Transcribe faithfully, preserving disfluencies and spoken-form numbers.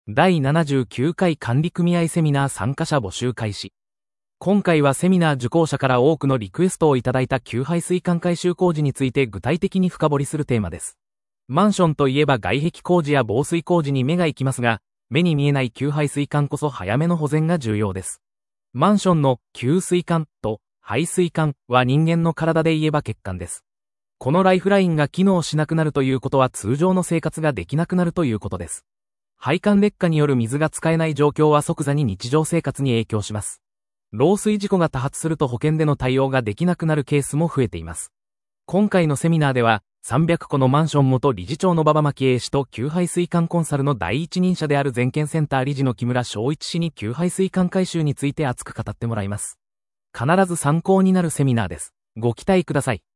だいななじゅうきゅうかい管理組合セミナー参加者募集開始。今回はセミナー受講者から多くのリクエストをいただいた給排水管改修工事について具体的に深掘りするテーマです。マンションといえば外壁工事や防水工事に目が行きますが、目に見えない給排水管こそ早めの保全が重要です。マンションの給水管と排水管は人間の体で言えば血管です。このライフラインが機能しなくなるということは通常の生活ができなくなるということです。配管劣化による水が使えない状況は即座に日常生活に影響します。漏水事故が多発すると保険での対応ができなくなるケースも増えています。今回のセミナーでは、さんびゃくこのマンション元理事長の馬場牧英氏と給排水管コンサルの第一人者である全県センター理事の木村昭一氏に給排水管改修について熱く語ってもらいます。必ず参考になるセミナーです。ご期待ください。